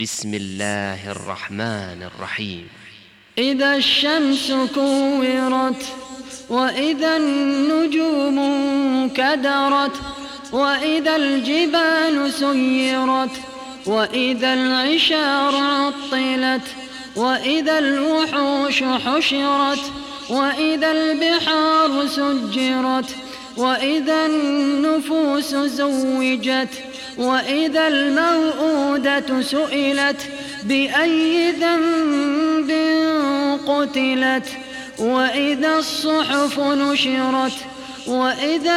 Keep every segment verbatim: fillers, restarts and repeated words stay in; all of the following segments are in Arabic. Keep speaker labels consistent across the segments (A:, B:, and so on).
A: بسم الله الرحمن الرحيم.
B: إذا الشمس كورت وإذا النجوم انكدرت وإذا الجبال سيرت وإذا العشار عطلت وإذا الوحوش حشرت وإذا البحار سجرت وإذا النفوس زوجت وإذا الموءودة سئلت بأي ذنب قتلت وإذا الصحف نشرت وإذا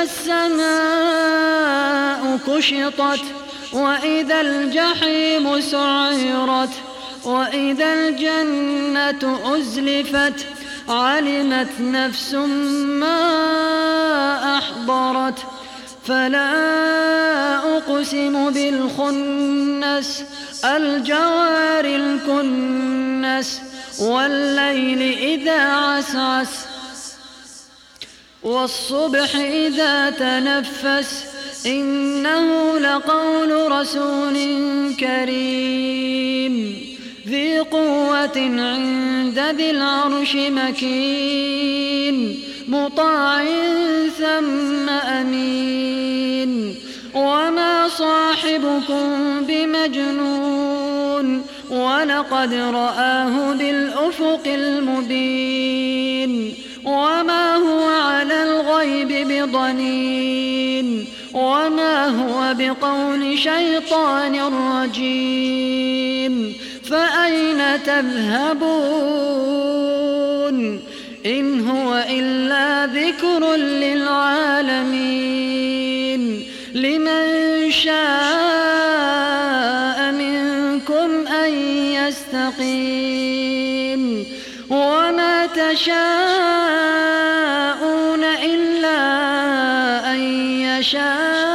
B: السماء كشطت وإذا الجحيم سعرت وإذا الجنة أزلفت علمت نفس ما أحضرت فلا أقسم بالخنس الجوار الكنس والليل إذا عسعس والصبح إذا تنفس إنه لقول رسول كريم ذي قوة عند ذي العرش مكين مطاع ثم أمين وما صاحبكم بمجنون ولقد رآه بالأفق المبين وما هو على الغيب بضنين وما هو بقول شيطان رجيم فأين تذهبون إن هو إلا ذكر للعالمين لمن شاء منكم أن يستقيم وما تشاءون إلا أن يشاء